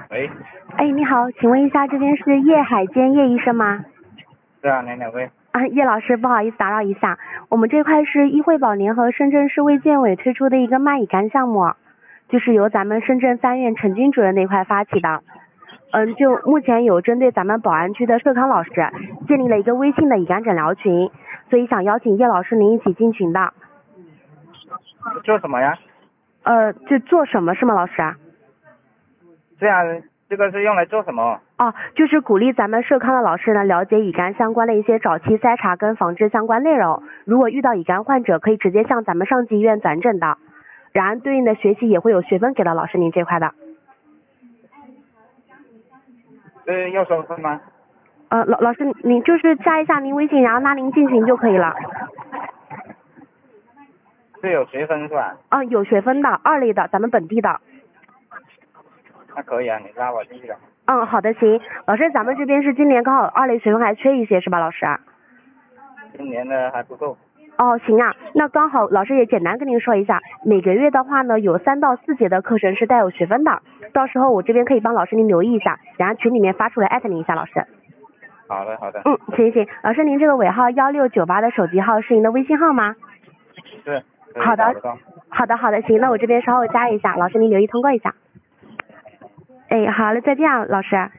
喂， 哎，你好，请问一下，这边是叶海坚叶医生吗？ 是啊，哪位？ 啊，叶老师，不好意思打扰一下，我们这块是医惠保联合深圳市卫健委推出的一个蚂蚁肝项目，就是由咱们深圳3院陈军主任那块发起的。就目前有针对咱们宝安区的社康老师建立了一个微信的乙肝诊疗群，所以想邀请叶老师您一起进群的。 做什么呀？ 就做什么是吗，老师？ 这样，这个是用来做什么？ 哦，就是鼓励咱们社康的老师呢了解乙肝相关的一些早期筛查跟防治相关内容。如果遇到乙肝患者，可以直接向咱们上级医院转诊的，然后对应的学习也会有学分给到老师您这块的。 要收分吗？ 老师您就是加一下您微信，然后拉您进群就可以了。 是有学分是吧？ 有学分的，2类的，咱们本地的。 那可以啊，你拉我进去了。 好的，行。老师，咱们这边是今年刚好2类学分还缺一些是吧，老师？ 今年的还不够。 行啊，那刚好老师也简单跟您说一下，每个月的话呢，有3到4节的课程是带有学分的，到时候我这边可以帮老师您留意一下，然后群里面发出来艾特您一下，老师。 好的。 行，老师您这个尾号1698的手机号是您的微信号吗？ 是。 好的，行，那我这边稍后加一下，老师您留意通过一下。好了，再见啊，老师。